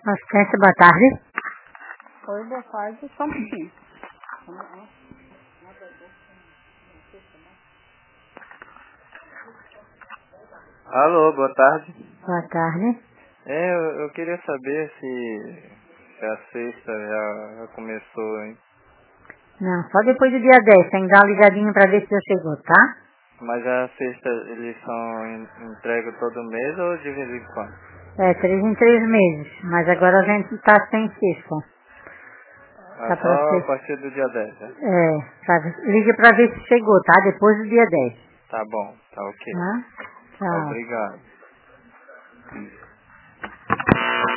Assistência, boa tarde. Oi, boa tarde, só um pouquinho. Alô, boa tarde. Boa tarde. Eu queria saber se a sexta já começou, hein? Não, só depois do dia 10. Tem que dar uma ligadinha pra ver se já chegou, tá? Mas a sexta eles são entregue todo mês ou de vez em quando? 3 em 3 meses. Mas agora a gente tá sem sexta. Tá pra Só a ser. partir do dia 10, né? Liga pra ver se chegou, tá? Depois do dia 10. Tá bom, tá ok. Tá? Tchau. Obrigado.